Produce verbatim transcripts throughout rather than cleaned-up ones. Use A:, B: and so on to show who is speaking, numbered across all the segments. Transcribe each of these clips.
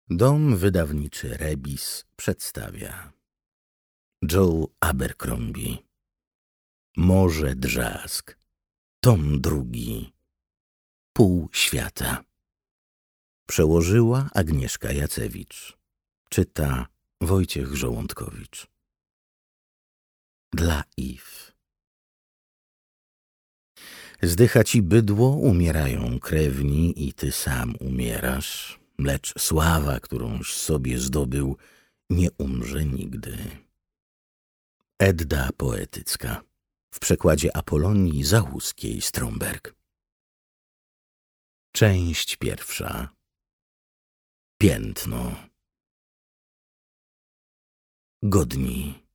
A: Dom wydawniczy Rebis przedstawia Joe Abercrombie. Morze Drzask. Tom drugi. Pół świata. Przełożyła Agnieszka Jacewicz. Czyta Wojciech Żołądkowicz. Dla Iw. Zdycha ci bydło, umierają krewni i ty sam umierasz, lecz sława, którąś sobie zdobył, nie umrze nigdy. Edda poetycka. W przekładzie Apolonii Załuskiej-Stromberg. Część pierwsza. Piętno. Godni.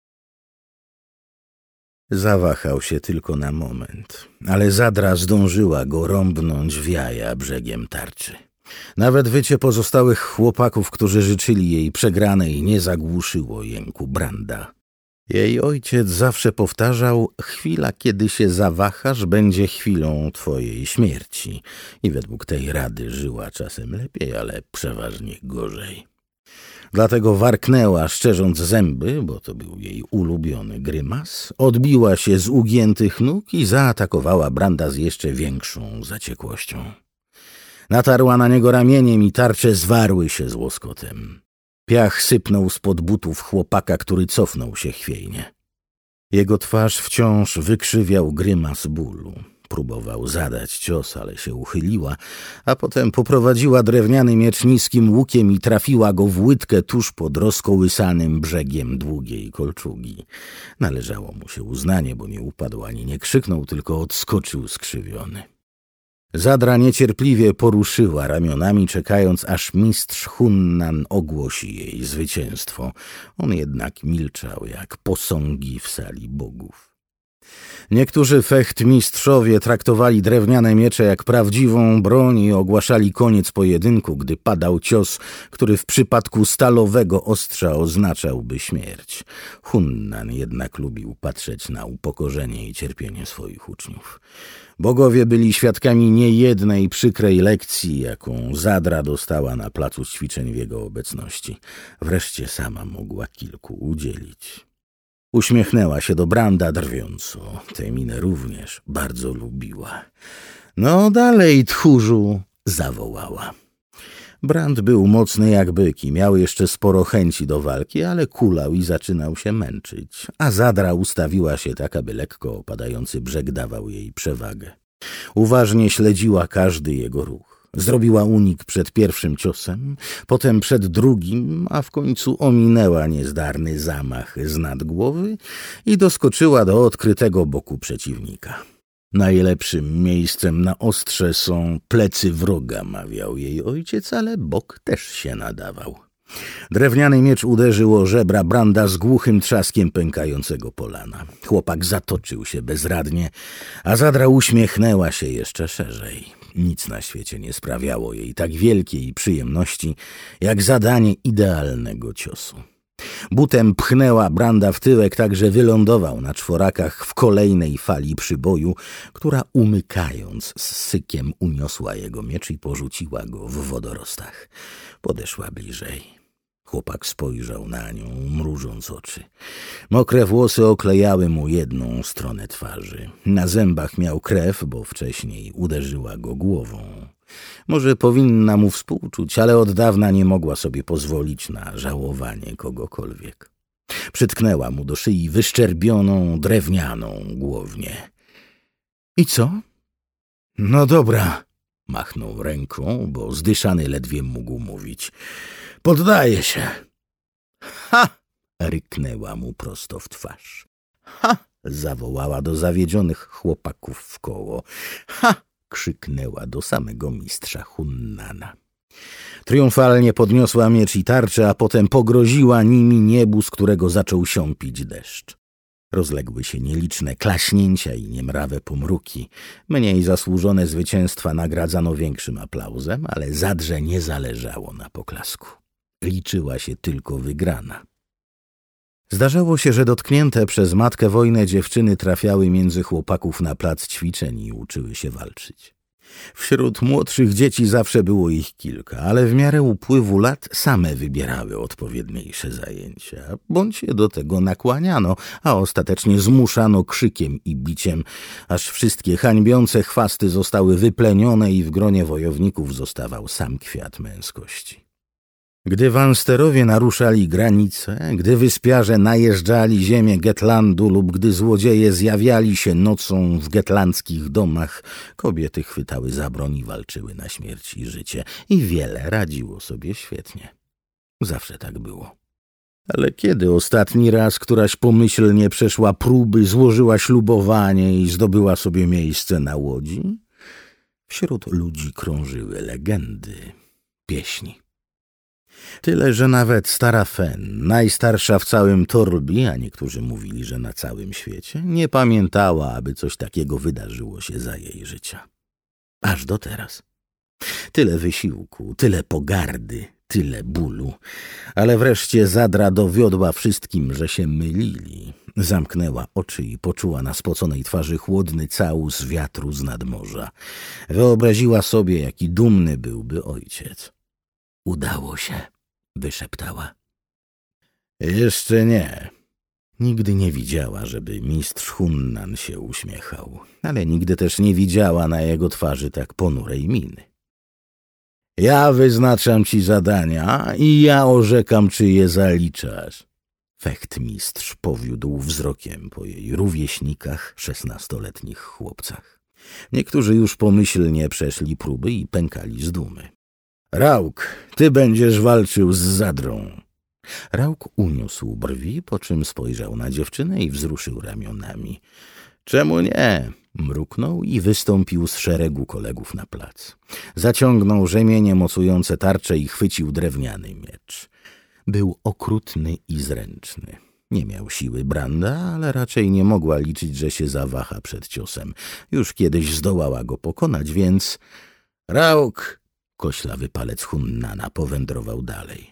A: Zawahał się tylko na moment, ale Zadra zdążyła go rąbnąć w jaja brzegiem tarczy. Nawet wycie pozostałych chłopaków, którzy życzyli jej przegranej, nie zagłuszyło jęku Branda. Jej ojciec zawsze powtarzał: chwila, kiedy się zawahasz, będzie chwilą twojej śmierci. I według tej rady żyła czasem lepiej, ale przeważnie gorzej. Dlatego warknęła, szczerząc zęby, bo to był jej ulubiony grymas, odbiła się z ugiętych nóg i zaatakowała Branda z jeszcze większą zaciekłością. Natarła na niego ramieniem i tarcze zwarły się z łoskotem. Piach sypnął spod butów chłopaka, który cofnął się chwiejnie. Jego twarz wciąż wykrzywiał grymas bólu. Próbował zadać cios, ale się uchyliła, a potem poprowadziła drewniany miecz niskim łukiem i trafiła go w łydkę tuż pod rozkołysanym brzegiem długiej kolczugi. Należało mu się uznanie, bo nie upadł ani nie krzyknął, tylko odskoczył skrzywiony. Zadra niecierpliwie poruszyła ramionami, czekając, aż mistrz Hunnan ogłosi jej zwycięstwo. On jednak milczał jak posągi w sali bogów. Niektórzy fechtmistrzowie traktowali drewniane miecze jak prawdziwą broń i ogłaszali koniec pojedynku, gdy padał cios, który w przypadku stalowego ostrza oznaczałby śmierć. Hunnan jednak lubił patrzeć na upokorzenie i cierpienie swoich uczniów. Bogowie byli świadkami niejednej przykrej lekcji, jaką Zadra dostała na placu ćwiczeń w jego obecności. Wreszcie sama mogła kilku udzielić. Uśmiechnęła się do Branda drwiąco. Tę minę również bardzo lubiła. No dalej, tchórzu, zawołała. Brand był mocny jak byk i miał jeszcze sporo chęci do walki, ale kulał i zaczynał się męczyć, a Zadra ustawiła się tak, aby lekko opadający brzeg dawał jej przewagę. Uważnie śledziła każdy jego ruch. Zrobiła unik przed pierwszym ciosem, potem przed drugim, a w końcu ominęła niezdarny zamach z nad głowy i doskoczyła do odkrytego boku przeciwnika. Najlepszym miejscem na ostrze są plecy wroga, mawiał jej ojciec, ale bok też się nadawał. Drewniany miecz uderzył o żebra Branda z głuchym trzaskiem pękającego polana. Chłopak zatoczył się bezradnie, a Zadra uśmiechnęła się jeszcze szerzej. Nic na świecie nie sprawiało jej tak wielkiej przyjemności, jak zadanie idealnego ciosu. Butem pchnęła Branda w tyłek, tak że wylądował na czworakach w kolejnej fali przyboju, która umykając z sykiem uniosła jego miecz i porzuciła go w wodorostach. Podeszła bliżej. Chłopak spojrzał na nią, mrużąc oczy. Mokre włosy oklejały mu jedną stronę twarzy. Na zębach miał krew, bo wcześniej uderzyła go głową. Może powinna mu współczuć, ale od dawna nie mogła sobie pozwolić na żałowanie kogokolwiek. Przytknęła mu do szyi wyszczerbioną, drewnianą głownię. — I co? — No dobra — machnął ręką, bo zdyszany ledwie mógł mówić. — Poddaję się. — Ha! — ryknęła mu prosto w twarz. — Ha! — zawołała do zawiedzionych chłopaków w koło. — Ha! — krzyknęła do samego mistrza Hunnana. Triumfalnie podniosła miecz i tarczę, a potem pogroziła nimi niebu, z którego zaczął siąpić deszcz. Rozległy się nieliczne klaśnięcia i niemrawe pomruki. Mniej zasłużone zwycięstwa nagradzano większym aplauzem, ale Zadrze nie zależało na poklasku. Liczyła się tylko wygrana. Zdarzało się, że dotknięte przez matkę wojnę dziewczyny trafiały między chłopaków na plac ćwiczeń i uczyły się walczyć. Wśród młodszych dzieci zawsze było ich kilka, ale w miarę upływu lat same wybierały odpowiedniejsze zajęcia, bądź je do tego nakłaniano, a ostatecznie zmuszano krzykiem i biciem, aż wszystkie hańbiące chwasty zostały wyplenione i w gronie wojowników zostawał sam kwiat męskości. Gdy Wansterowie naruszali granice, gdy wyspiarze najeżdżali ziemię Getlandu lub gdy złodzieje zjawiali się nocą w getlandzkich domach, kobiety chwytały za broń i walczyły na śmierć i życie i wiele radziło sobie świetnie. Zawsze tak było. Ale kiedy ostatni raz któraś pomyślnie przeszła próby, złożyła ślubowanie i zdobyła sobie miejsce na łodzi? Wśród ludzi krążyły legendy, pieśni. Tyle, że nawet stara Fen, najstarsza w całym Torlbi, a niektórzy mówili, że na całym świecie, nie pamiętała, aby coś takiego wydarzyło się za jej życia. Aż do teraz. Tyle wysiłku, tyle pogardy, tyle bólu, ale wreszcie Zadra dowiodła wszystkim, że się mylili. Zamknęła oczy i poczuła na spoconej twarzy chłodny całus wiatru z nadmorza. Wyobraziła sobie, jaki dumny byłby ojciec. Udało się, wyszeptała. Jeszcze nie. Nigdy nie widziała, żeby mistrz Hunnan się uśmiechał, ale nigdy też nie widziała na jego twarzy tak ponurej miny. Ja wyznaczam ci zadania i ja orzekam, czy je zaliczasz. Fechtmistrz powiódł wzrokiem po jej rówieśnikach, szesnastoletnich chłopcach. Niektórzy już pomyślnie przeszli próby i pękali z dumy. Rauk, ty będziesz walczył z Zadrą. Rauk uniósł brwi, po czym spojrzał na dziewczynę i wzruszył ramionami. Czemu nie? Mruknął i wystąpił z szeregu kolegów na plac. Zaciągnął rzemienie mocujące tarczę i chwycił drewniany miecz. Był okrutny i zręczny. Nie miał siły Branda, ale raczej nie mogła liczyć, że się zawaha przed ciosem. Już kiedyś zdołała go pokonać, więc... Rauk! Koślawy palec Hunnana powędrował dalej.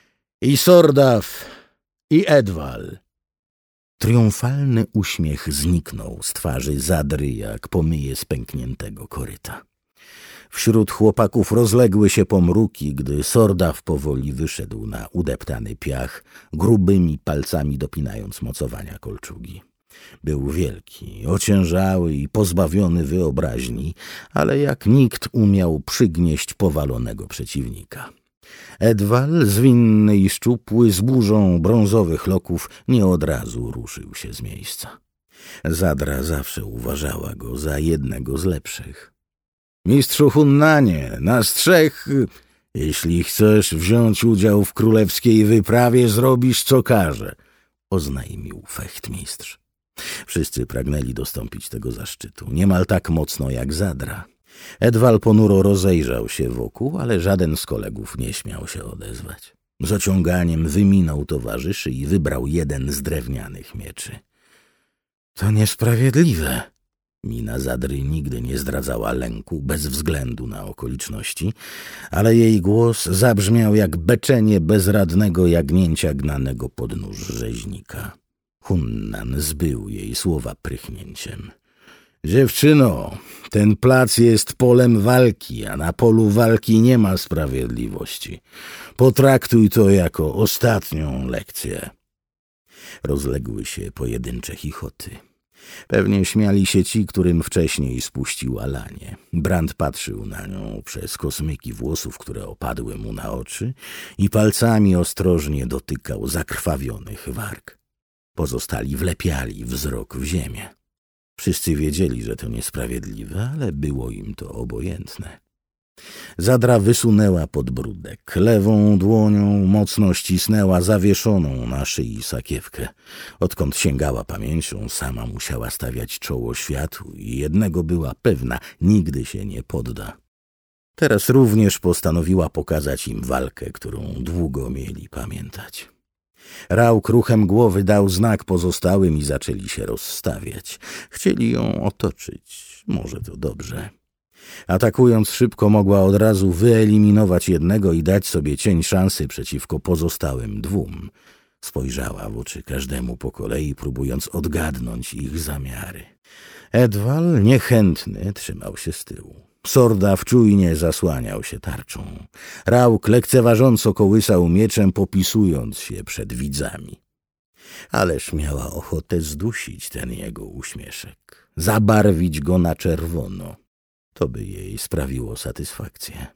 A: I Sordaf, i Edwal. Triumfalny uśmiech zniknął z twarzy Zadry, jak pomyje z pękniętego koryta. Wśród chłopaków rozległy się pomruki, gdy Sordaf powoli wyszedł na udeptany piach, grubymi palcami dopinając mocowania kolczugi. Był wielki, ociężały i pozbawiony wyobraźni, ale jak nikt umiał przygnieść powalonego przeciwnika. Edwal, zwinny i szczupły, z burzą brązowych loków, nie od razu ruszył się z miejsca. Zadra zawsze uważała go za jednego z lepszych. Mistrzu Hunnanie, nas trzech, jeśli chcesz wziąć udział w królewskiej wyprawie, zrobisz co każe, oznajmił fechtmistrz. Wszyscy pragnęli dostąpić tego zaszczytu, niemal tak mocno jak Zadra. Edwal ponuro rozejrzał się wokół, ale żaden z kolegów nie śmiał się odezwać. Z ociąganiem wyminął towarzyszy i wybrał jeden z drewnianych mieczy. To niesprawiedliwe. Mina Zadry nigdy nie zdradzała lęku, bez względu na okoliczności, ale jej głos zabrzmiał jak beczenie bezradnego jagnięcia gnanego pod nóż rzeźnika. Hunnan zbył jej słowa prychnięciem. Dziewczyno, ten plac jest polem walki, a na polu walki nie ma sprawiedliwości. Potraktuj to jako ostatnią lekcję. Rozległy się pojedyncze chichoty. Pewnie śmiali się ci, którym wcześniej spuściła lanie. Brand patrzył na nią przez kosmyki włosów, które opadły mu na oczy, i palcami ostrożnie dotykał zakrwawionych warg. Pozostali wlepiali wzrok w ziemię. Wszyscy wiedzieli, że to niesprawiedliwe, ale było im to obojętne. Zadra wysunęła podbródek. Lewą dłonią mocno ścisnęła zawieszoną na szyi sakiewkę. Odkąd sięgała pamięcią, sama musiała stawiać czoło światu i jednego była pewna, nigdy się nie podda. Teraz również postanowiła pokazać im walkę, którą długo mieli pamiętać. Rauk ruchem głowy dał znak pozostałym i zaczęli się rozstawiać. Chcieli ją otoczyć. Może to dobrze. Atakując szybko, mogła od razu wyeliminować jednego i dać sobie cień szansy przeciwko pozostałym dwóm. Spojrzała w oczy każdemu po kolei, próbując odgadnąć ich zamiary. Edwal, niechętny, trzymał się z tyłu. Sordaw czujnie zasłaniał się tarczą. Rauk lekceważąco kołysał mieczem, popisując się przed widzami. Ależ miała ochotę zdusić ten jego uśmieszek, zabarwić go na czerwono. To by jej sprawiło satysfakcję.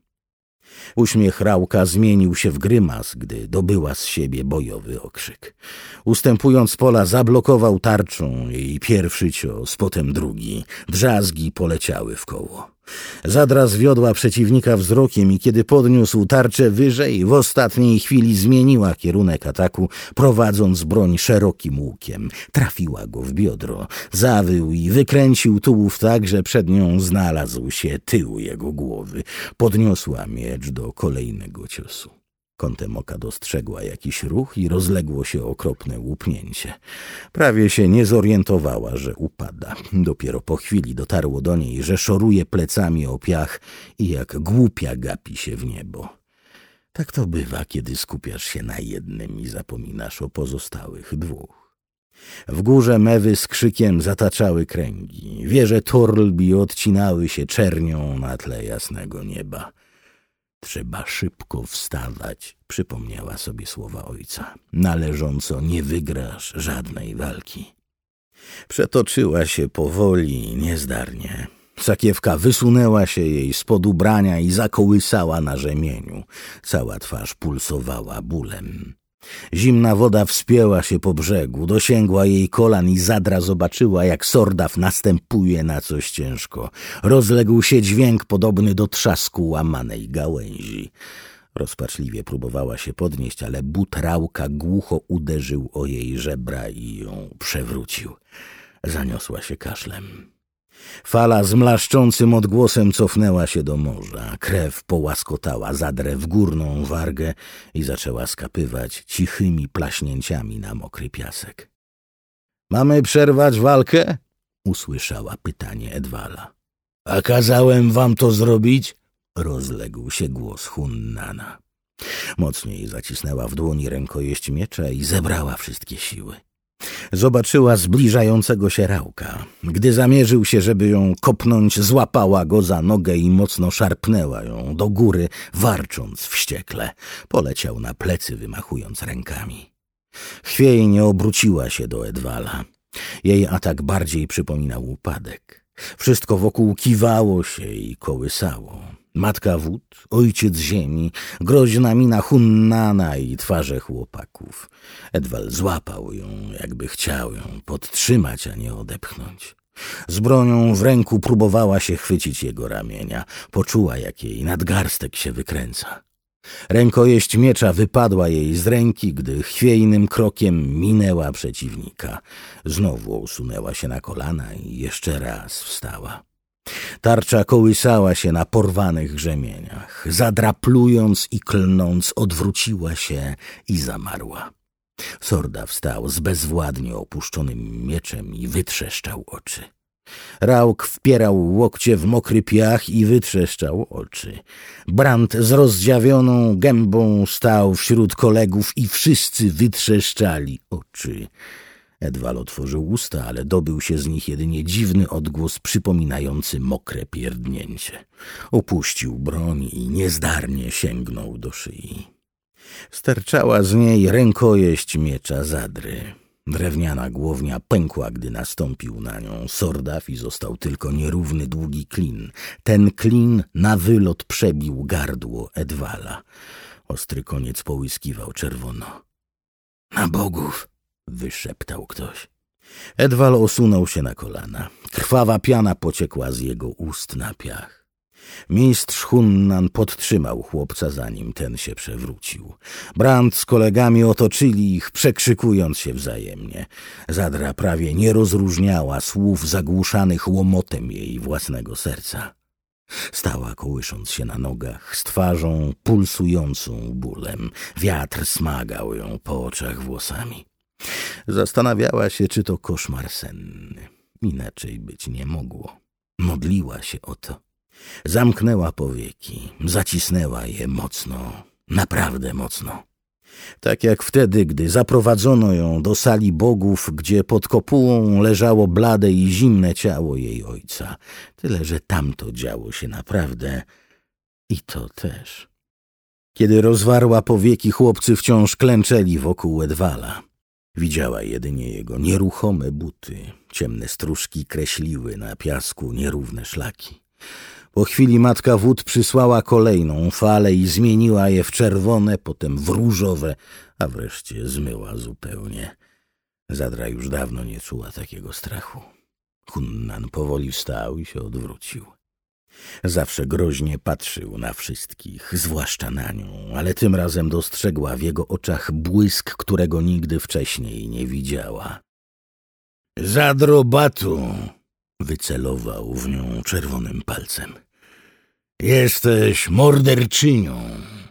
A: Uśmiech Rauka zmienił się w grymas, gdy dobyła z siebie bojowy okrzyk. Ustępując z pola, zablokował tarczą jej pierwszy cios, potem drugi. Drzazgi poleciały w koło. Zadra zwiodła przeciwnika wzrokiem i kiedy podniósł tarczę wyżej, w ostatniej chwili zmieniła kierunek ataku, prowadząc broń szerokim łukiem. Trafiła go w biodro, zawył i wykręcił tułów tak, że przed nią znalazł się tył jego głowy. Podniosła miecz do kolejnego ciosu. Kątem oka dostrzegła jakiś ruch i rozległo się okropne łupnięcie. Prawie się nie zorientowała, że upada. Dopiero po chwili dotarło do niej, że szoruje plecami o piach i jak głupia gapi się w niebo. Tak to bywa, kiedy skupiasz się na jednym i zapominasz o pozostałych dwóch. W górze mewy z krzykiem zataczały kręgi. Wieże Torlbi odcinały się czernią na tle jasnego nieba. Trzeba szybko wstawać, przypomniała sobie słowa ojca. Należąco nie wygrasz żadnej walki. Przetoczyła się powoli, niezdarnie. Sakiewka wysunęła się jej spod ubrania i zakołysała na rzemieniu. Cała twarz pulsowała bólem. Zimna woda wspięła się po brzegu, dosięgła jej kolan i Zadra zobaczyła, jak Sordaw następuje na coś ciężko. Rozległ się dźwięk podobny do trzasku łamanej gałęzi. Rozpaczliwie próbowała się podnieść, ale but Rauka głucho uderzył o jej żebra i ją przewrócił. Zaniosła się kaszlem. Fala z mlaszczącym odgłosem cofnęła się do morza. Krew połaskotała Zadrę w górną wargę i zaczęła skapywać cichymi plaśnięciami na mokry piasek. — Mamy przerwać walkę? — usłyszała pytanie Edwala. — A kazałem wam to zrobić? — rozległ się głos Hunnana. Mocniej zacisnęła w dłoni rękojeść miecza i zebrała wszystkie siły. Zobaczyła zbliżającego się Rauka. Gdy zamierzył się, żeby ją kopnąć, złapała go za nogę i mocno szarpnęła ją do góry, warcząc wściekle. Poleciał na plecy, wymachując rękami. Chwiejnie obróciła się do Edwala. Jej atak bardziej przypominał upadek. Wszystko wokół kiwało się i kołysało. Matka wód, ojciec ziemi, groźna mina Hunnana i twarze chłopaków. Edwal złapał ją, jakby chciał ją podtrzymać, a nie odepchnąć. Z bronią w ręku próbowała się chwycić jego ramienia. Poczuła, jak jej nadgarstek się wykręca. Rękojeść miecza wypadła jej z ręki, gdy chwiejnym krokiem minęła przeciwnika. Znowu usunęła się na kolana i jeszcze raz wstała. Tarcza kołysała się na porwanych rzemieniach. Zadraplując i klnąc, odwróciła się i zamarła. Sordaw wstał z bezwładnie opuszczonym mieczem i wytrzeszczał oczy. Rauk wpierał łokcie w mokry piach i wytrzeszczał oczy. Brand z rozdziawioną gębą stał wśród kolegów i wszyscy wytrzeszczali oczy. Edwal otworzył usta, ale dobył się z nich jedynie dziwny odgłos przypominający mokre pierdnięcie. Opuścił broń i niezdarnie sięgnął do szyi. Sterczała z niej rękojeść miecza Zadry. Drewniana głownia pękła, gdy nastąpił na nią Sordaw i został tylko nierówny, długi klin. Ten klin na wylot przebił gardło Edwala. Ostry koniec połyskiwał czerwono. — Na bogów! — wyszeptał ktoś. Edwal osunął się na kolana. Krwawa piana pociekła z jego ust na piach. Mistrz Hunnan podtrzymał chłopca, zanim ten się przewrócił. Brand z kolegami otoczyli ich, przekrzykując się wzajemnie. Zadra prawie nie rozróżniała słów zagłuszanych łomotem jej własnego serca. Stała kołysząc się na nogach, z twarzą pulsującą bólem. Wiatr smagał ją po oczach włosami. Zastanawiała się, czy to koszmar senny. Inaczej być nie mogło. Modliła się o to. Zamknęła powieki, zacisnęła je mocno, naprawdę mocno. Tak jak wtedy, gdy zaprowadzono ją do sali bogów, gdzie pod kopułą leżało blade i zimne ciało jej ojca. Tyle, że tamto działo się naprawdę i to też. Kiedy rozwarła powieki, chłopcy wciąż klęczeli wokół Edwala. Widziała jedynie jego nieruchome buty. Ciemne stróżki kreśliły na piasku nierówne szlaki. Po chwili matka wód przysłała kolejną falę i zmieniła je w czerwone, potem w różowe, a wreszcie zmyła zupełnie. Zadra już dawno nie czuła takiego strachu. Hunnan powoli wstał i się odwrócił. Zawsze groźnie patrzył na wszystkich, zwłaszcza na nią, ale tym razem dostrzegła w jego oczach błysk, którego nigdy wcześniej nie widziała. Zadro Batu! Wycelował w nią czerwonym palcem. Jesteś morderczynią.